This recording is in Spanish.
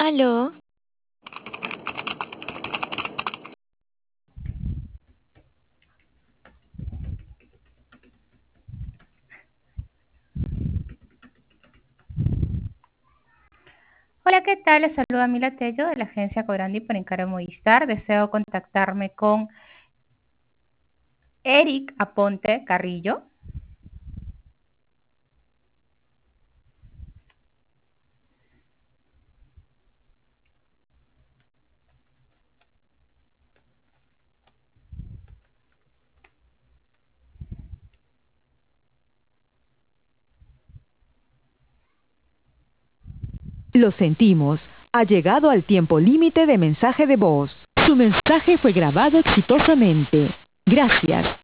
Aló, Hola, ¿qué tal? Les saluda Mila Tello de la agencia Cobrandi por Encargo Movistar. Deseo contactarme con Eric Aponte Carrillo. Lo sentimos, ha llegado al tiempo límite de mensaje de voz. Su mensaje fue grabado exitosamente. Gracias.